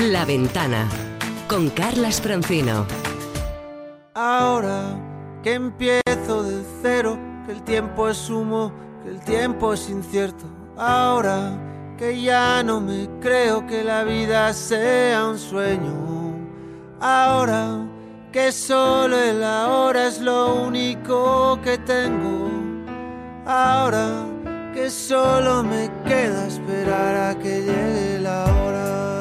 La Ventana, con Carlas Francino. Ahora que empiezo de cero, que el tiempo es humo, que el tiempo es incierto. Ahora que ya no me creo que la vida sea un sueño. Ahora que solo el ahora es lo único que tengo. Ahora que solo me queda esperar a que llegue la hora.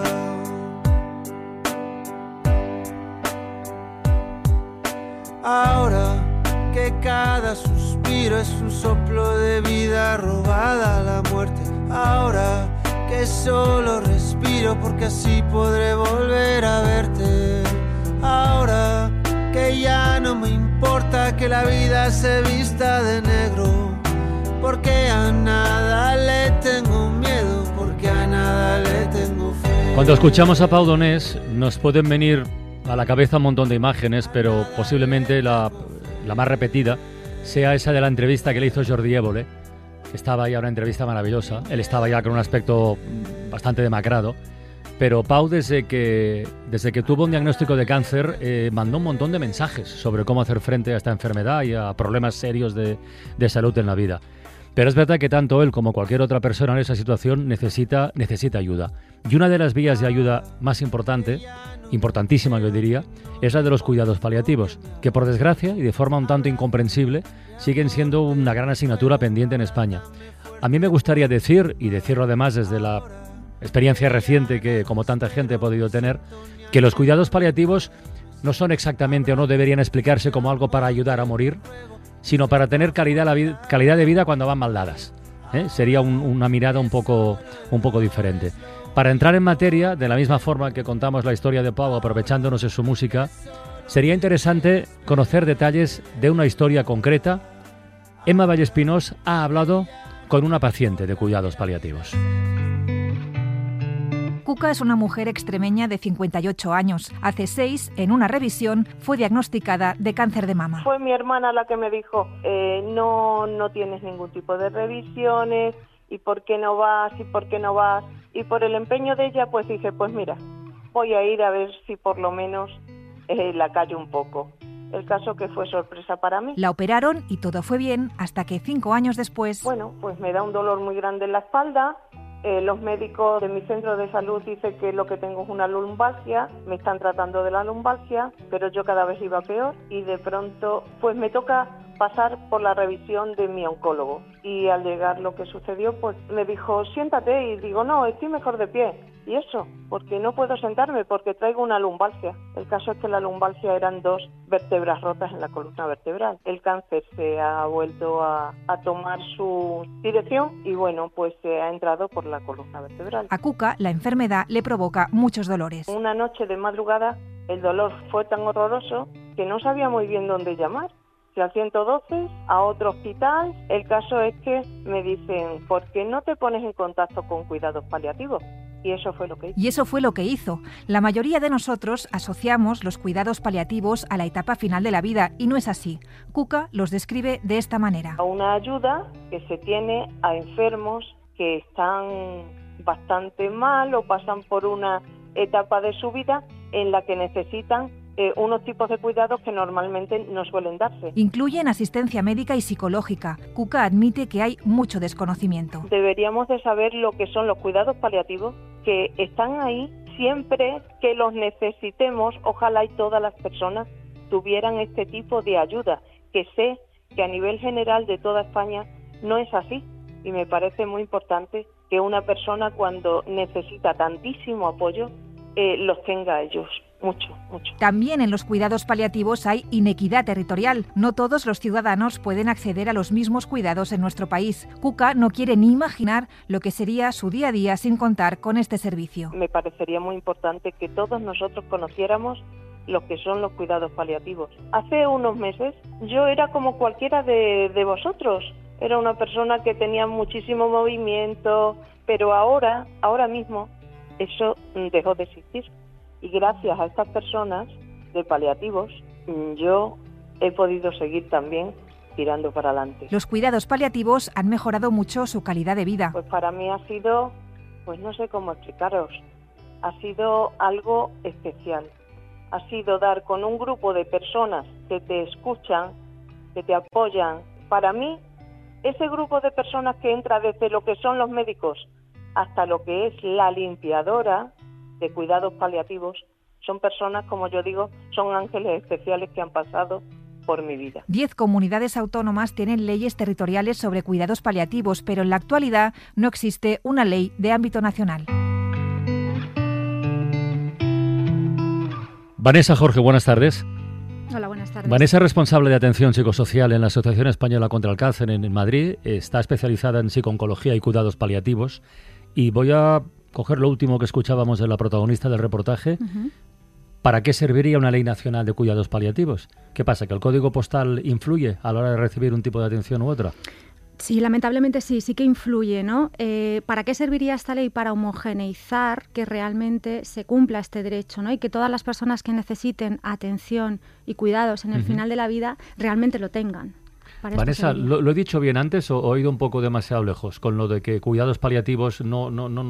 Ahora que cada suspiro es un soplo de vida robada a la muerte. Ahora que solo respiro porque así podré volver a verte. Ahora que ya no me importa que la vida se vista de negro, porque a nada le tengo miedo, porque a nada le tengo fe. Cuando escuchamos a Pau Donés nos pueden venir a la cabeza un montón de imágenes, pero posiblemente la más repetida sea esa de la entrevista que le hizo Jordi Évole, que estaba ya, una entrevista maravillosa. Él estaba ya con un aspecto bastante demacrado, pero Pau, desde que tuvo un diagnóstico de cáncer, mandó un montón de mensajes sobre cómo hacer frente a esta enfermedad y a problemas serios de salud en la vida. Pero es verdad que tanto él como cualquier otra persona en esa situación necesita ayuda. Y una de las vías de ayuda más importantísima yo diría, es la de los cuidados paliativos, que por desgracia y de forma un tanto incomprensible siguen siendo una gran asignatura pendiente en España. A mí me gustaría decir, y decirlo además desde la experiencia reciente que como tanta gente he podido tener, que los cuidados paliativos no son exactamente o no deberían explicarse como algo para ayudar a morir, sino para tener calidad de vida cuando van mal dadas. Sería una mirada un poco diferente. Para entrar en materia, de la misma forma que contamos la historia de Pau aprovechándonos de su música, sería interesante conocer detalles de una historia concreta. Emma Vallespinós ha hablado con una paciente de cuidados paliativos. Cuca es una mujer extremeña de 58 años. Hace 6, en una revisión, fue diagnosticada de cáncer de mama. Fue mi hermana la que me dijo, no tienes ningún tipo de revisiones, ¿y por qué no vas? ¿Y por qué no vas? Y por el empeño de ella, pues dije, pues mira, voy a ir a ver si por lo menos la callo un poco. El caso que fue sorpresa para mí. La operaron y todo fue bien hasta que 5 años después... Bueno, pues me da un dolor muy grande en la espalda. Los médicos de mi centro de salud dicen que lo que tengo es una lumbalgia, me están tratando de la lumbalgia, pero yo cada vez iba peor y de pronto pues me toca pasar por la revisión de mi oncólogo y al llegar lo que sucedió pues me dijo siéntate y digo no, estoy mejor de pie. ¿Y eso? Porque no puedo sentarme porque traigo una lumbalgia. El caso es que la lumbalgia eran 2 vértebras rotas en la columna vertebral. El cáncer se ha vuelto a tomar su dirección y bueno, pues se ha entrado por la columna vertebral. A Cuca la enfermedad le provoca muchos dolores. Una noche de madrugada el dolor fue tan horroroso que no sabía muy bien dónde llamar. Fui al 112, a otro hospital. El caso es que me dicen, ¿por qué no te pones en contacto con cuidados paliativos? Y eso fue lo que hizo. La mayoría de nosotros asociamos los cuidados paliativos a la etapa final de la vida y no es así. Cuca los describe de esta manera. Una ayuda que se tiene a enfermos que están bastante mal o pasan por una etapa de su vida en la que necesitan unos tipos de cuidados que normalmente no suelen darse. Incluyen asistencia médica y psicológica. Cuca admite que hay mucho desconocimiento. Deberíamos de saber lo que son los cuidados paliativos, que están ahí siempre que los necesitemos. Ojalá y todas las personas tuvieran este tipo de ayuda, que sé que a nivel general de toda España no es así. Y me parece muy importante que una persona cuando necesita tantísimo apoyo, los tenga ellos. Mucho. También en los cuidados paliativos hay inequidad territorial. No todos los ciudadanos pueden acceder a los mismos cuidados en nuestro país. Cuca no quiere ni imaginar lo que sería su día a día sin contar con este servicio. Me parecería muy importante que todos nosotros conociéramos lo que son los cuidados paliativos. Hace unos meses yo era como cualquiera de vosotros. Era una persona que tenía muchísimo movimiento, pero ahora mismo eso dejó de existir. Y gracias a estas personas de paliativos, yo he podido seguir también tirando para adelante. Los cuidados paliativos han mejorado mucho su calidad de vida. Pues para mí ha sido, pues no sé cómo explicaros, ha sido algo especial. Ha sido dar con un grupo de personas que te escuchan, que te apoyan. Para mí, ese grupo de personas que entra desde lo que son los médicos hasta lo que es la limpiadora de cuidados paliativos, son personas, como yo digo, son ángeles especiales que han pasado por mi vida. 10 comunidades autónomas tienen leyes territoriales sobre cuidados paliativos, pero en la actualidad no existe una ley de ámbito nacional. Vanessa Jorge, buenas tardes. Hola, buenas tardes. Vanessa es responsable de atención psicosocial en la Asociación Española contra el Cáncer en Madrid. Está especializada en psico-oncología y cuidados paliativos. Y voy a coger lo último que escuchábamos de la protagonista del reportaje. Uh-huh. ¿Para qué serviría una ley nacional de cuidados paliativos? ¿Qué pasa? ¿Que el código postal influye a la hora de recibir un tipo de atención u otra? Sí, lamentablemente sí que influye, ¿no? ¿Para qué serviría esta ley? Para homogeneizar que realmente se cumpla este derecho, ¿no? Y que todas las personas que necesiten atención y cuidados en el final de la vida realmente lo tengan. Vanessa, ¿lo he dicho bien antes o he ido un poco demasiado lejos con lo de que cuidados paliativos no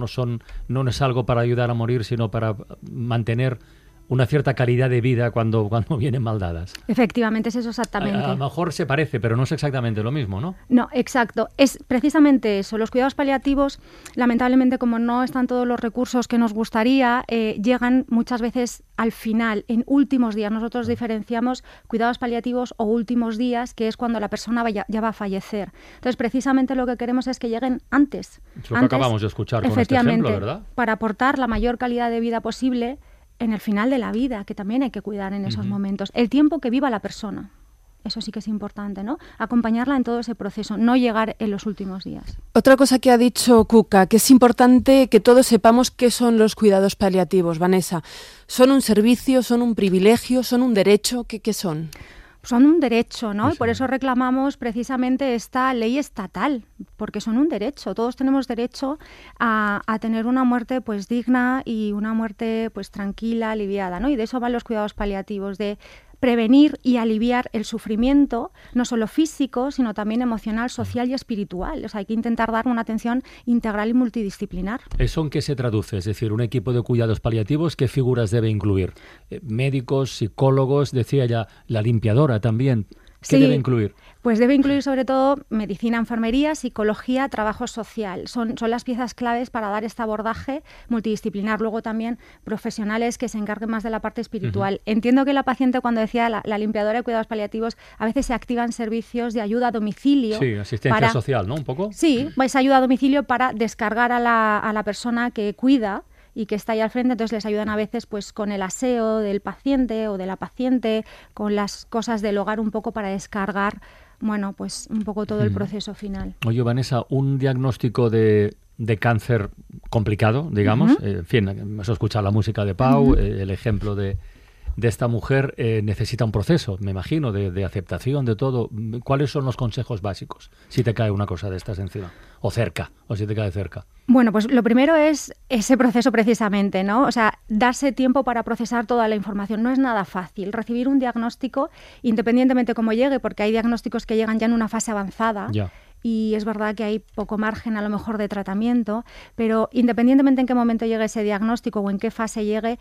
es algo para ayudar a morir, sino para mantener una cierta calidad de vida cuando vienen mal dadas? Efectivamente, es eso exactamente. A lo mejor se parece, pero no es exactamente lo mismo, ¿no? No, exacto. Es precisamente eso. Los cuidados paliativos, lamentablemente, como no están todos los recursos que nos gustaría, llegan muchas veces al final, en últimos días. Nosotros diferenciamos cuidados paliativos o últimos días, que es cuando la persona ya va a fallecer. Entonces, precisamente lo que queremos es que lleguen antes. Es lo que acabamos de escuchar con este ejemplo, ¿verdad? Para aportar la mayor calidad de vida posible en el final de la vida, que también hay que cuidar en esos momentos. El tiempo que viva la persona, eso sí que es importante, ¿no? Acompañarla en todo ese proceso, no llegar en los últimos días. Otra cosa que ha dicho Cuca, que es importante que todos sepamos qué son los cuidados paliativos, Vanessa. ¿Son un servicio, son un privilegio, son un derecho? ¿Qué son? Son un derecho, ¿no? Sí. Y por eso reclamamos precisamente esta ley estatal, porque son un derecho. Todos tenemos derecho a tener una muerte pues digna y una muerte pues tranquila, aliviada, ¿no? Y de eso van los cuidados paliativos, de prevenir y aliviar el sufrimiento, no solo físico, sino también emocional, social y espiritual. O sea, hay que intentar dar una atención integral y multidisciplinar. ¿Eso en qué se traduce? Es decir, un equipo de cuidados paliativos, ¿qué figuras debe incluir? Médicos, psicólogos, decía ya, la limpiadora también. ¿Qué debe incluir? Pues debe incluir sobre todo medicina, enfermería, psicología, trabajo social. Son las piezas claves para dar este abordaje multidisciplinar. Luego también profesionales que se encarguen más de la parte espiritual. Entiendo que la paciente, cuando decía la limpiadora de cuidados paliativos, a veces se activan servicios de ayuda a domicilio. Sí, asistencia social, ¿no? Un poco. Sí, pues ayuda a domicilio para descargar a la persona que cuida y que está ahí al frente, entonces les ayudan a veces pues con el aseo del paciente o de la paciente, con las cosas del hogar un poco para descargar, bueno, pues un poco todo el proceso final. Oye, Vanessa, un diagnóstico de cáncer complicado, digamos, en fin, hemos escuchado la música de Pau, el ejemplo de esta mujer, necesita un proceso, me imagino, de aceptación de todo. ¿Cuáles son los consejos básicos si te cae una cosa de estas encima? O cerca, o si te cae cerca. Bueno, pues lo primero es ese proceso precisamente, ¿no? O sea, darse tiempo para procesar toda la información. No es nada fácil. Recibir un diagnóstico, independientemente cómo llegue, porque hay diagnósticos que llegan ya en una fase avanzada. Ya. Y es verdad que hay poco margen a lo mejor de tratamiento, pero independientemente en qué momento llegue ese diagnóstico o en qué fase llegue,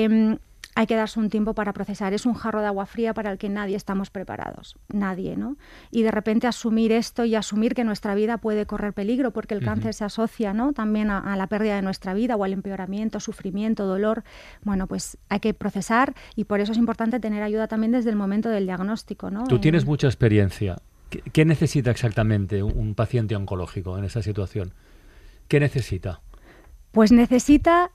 hay que darse un tiempo para procesar. Es un jarro de agua fría para el que nadie estamos preparados. Nadie, ¿no? Y de repente asumir esto y asumir que nuestra vida puede correr peligro porque el cáncer se asocia, ¿no? También a la pérdida de nuestra vida o al empeoramiento, sufrimiento, dolor. Bueno, pues hay que procesar y por eso es importante tener ayuda también desde el momento del diagnóstico, ¿no? Tú tienes mucha experiencia. ¿Qué necesita exactamente un paciente oncológico en esa situación? ¿Qué necesita? Pues necesita...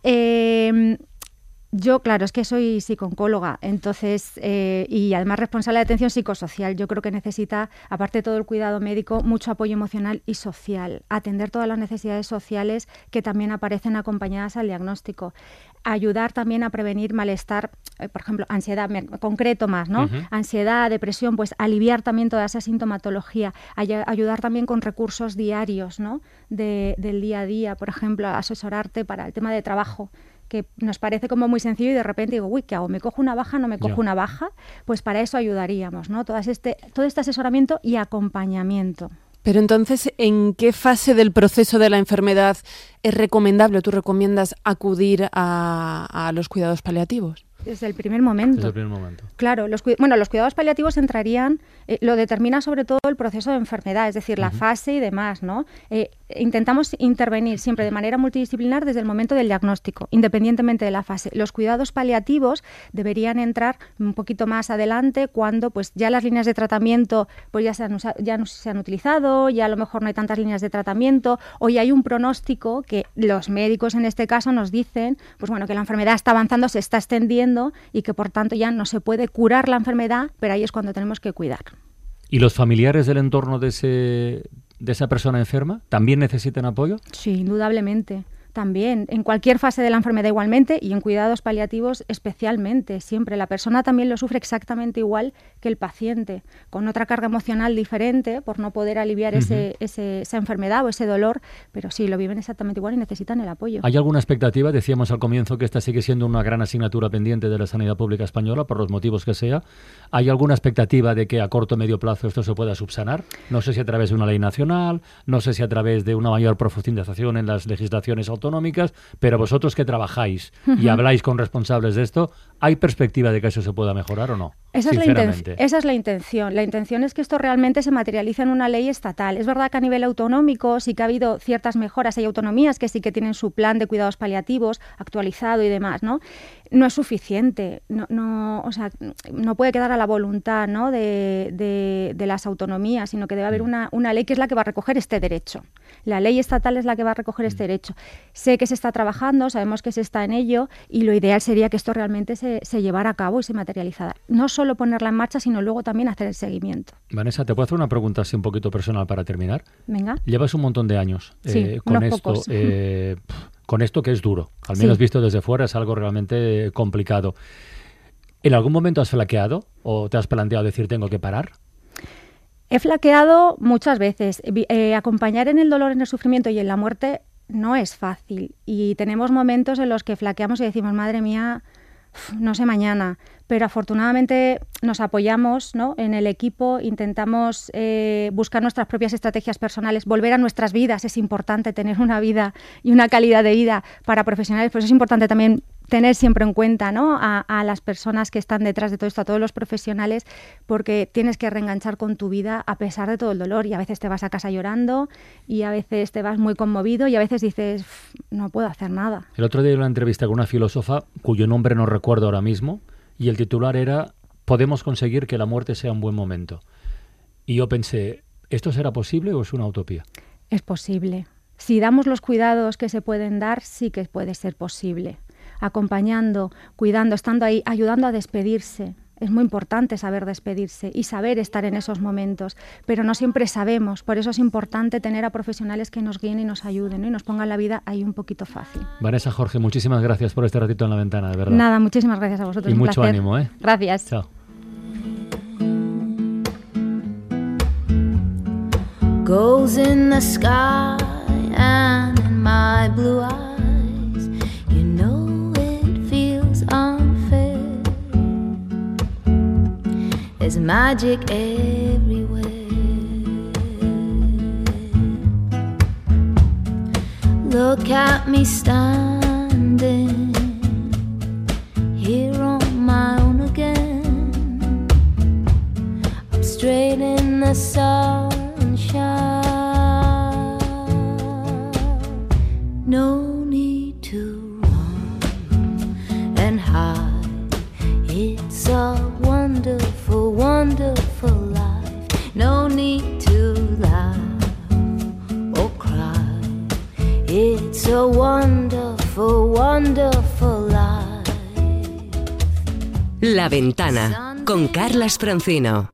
Yo, claro, es que soy psicooncóloga, entonces, y además responsable de atención psicosocial. Yo creo que necesita, aparte de todo el cuidado médico, mucho apoyo emocional y social. Atender todas las necesidades sociales que también aparecen acompañadas al diagnóstico. Ayudar también a prevenir malestar, por ejemplo, ansiedad, concreto más, ¿no? Ansiedad, depresión, pues aliviar también toda esa sintomatología. Ayudar también con recursos diarios, ¿no? Del día a día, por ejemplo, asesorarte para el tema de trabajo, que nos parece como muy sencillo y de repente digo, uy, ¿qué hago? ¿Me cojo una baja? ¿No me cojo una baja? Pues para eso ayudaríamos, ¿no? Todo este asesoramiento y acompañamiento. Pero entonces, ¿en qué fase del proceso de la enfermedad es recomendable o tú recomiendas acudir a los cuidados paliativos? Desde el primer momento. Desde el primer momento. Claro, los cuidados paliativos entrarían, lo determina sobre todo el proceso de enfermedad, es decir, la fase y demás, ¿no? Intentamos intervenir siempre de manera multidisciplinar desde el momento del diagnóstico, independientemente de la fase. Los cuidados paliativos deberían entrar un poquito más adelante, cuando pues ya las líneas de tratamiento pues ya no se han utilizado, ya a lo mejor no hay tantas líneas de tratamiento, o ya hay un pronóstico que los médicos en este caso nos dicen, pues bueno, que la enfermedad está avanzando, se está extendiendo, y que por tanto ya no se puede curar la enfermedad, pero ahí es cuando tenemos que cuidar. ¿Y los familiares del entorno de esa persona enferma también necesitan apoyo? Sí, indudablemente. También, en cualquier fase de la enfermedad igualmente, y en cuidados paliativos especialmente, siempre. La persona también lo sufre exactamente igual que el paciente, con otra carga emocional diferente por no poder aliviar esa enfermedad o ese dolor, pero sí, lo viven exactamente igual y necesitan el apoyo. ¿Hay alguna expectativa? Decíamos al comienzo que esta sigue siendo una gran asignatura pendiente de la sanidad pública española, por los motivos que sea. ¿Hay alguna expectativa de que a corto o medio plazo esto se pueda subsanar? No sé si a través de una ley nacional, no sé si a través de una mayor profundización en las legislaciones autonómicas, pero vosotros que trabajáis y habláis con responsables de esto, ¿hay perspectiva de que eso se pueda mejorar o no? Esa es la intención. La intención es que esto realmente se materialice en una ley estatal. Es verdad que a nivel autonómico sí que ha habido ciertas mejoras. Hay autonomías que sí que tienen su plan de cuidados paliativos actualizado y demás, ¿no? No es suficiente. O sea, no puede quedar a la voluntad, ¿no?, de las autonomías, sino que debe haber una ley que es la que va a recoger este derecho. La ley estatal es la que va a recoger este derecho. Sé que se está trabajando, sabemos que se está en ello, y lo ideal sería que esto realmente se llevara a cabo y se materializara. No solo ponerla en marcha, sino luego también hacer el seguimiento. Vanessa, ¿te puedo hacer una pregunta así un poquito personal para terminar? Venga. Llevas un montón de años con unos esto. pocos. Con esto que es duro, al menos visto desde fuera es algo realmente complicado. ¿En algún momento has flaqueado o te has planteado decir tengo que parar? He flaqueado muchas veces. Acompañar en el dolor, en el sufrimiento y en la muerte no es fácil, y tenemos momentos en los que flaqueamos y decimos, madre mía, no sé mañana, pero afortunadamente nos apoyamos, ¿no?, en el equipo, intentamos buscar nuestras propias estrategias personales, volver a nuestras vidas. Es importante tener una vida y una calidad de vida para profesionales, pues es importante también tener siempre en cuenta, ¿no?, a las personas que están detrás de todo esto, a todos los profesionales, porque tienes que reenganchar con tu vida a pesar de todo el dolor, y a veces te vas a casa llorando y a veces te vas muy conmovido y a veces dices, no puedo hacer nada. El otro día hay una entrevista con una filósofa cuyo nombre no recuerdo ahora mismo, y el titular era ¿podemos conseguir que la muerte sea un buen momento? Y yo pensé, ¿esto será posible o es una utopía? Es posible. Si damos los cuidados que se pueden dar, sí que puede ser posible. Acompañando, cuidando, estando ahí, ayudando a despedirse. Es muy importante saber despedirse y saber estar en esos momentos, pero no siempre sabemos. Por eso es importante tener a profesionales que nos guíen y nos ayuden, ¿no?, y nos pongan la vida ahí un poquito fácil. Vanessa, Jorge, muchísimas gracias por este ratito en la ventana, de verdad. Nada, muchísimas gracias a vosotros. Y un mucho placer. ánimo, ¿eh? Gracias. Chao. Goes in the sky and in my blue eyes, you know it feels unfair. There's magic everywhere. Look at me standing here on my own again. I'm straight in the sunshine. No need to run and hide. It's a wonderful, wonderful life. No need to laugh or cry. It's a wonderful, wonderful life. La Ventana con Carlas Francino.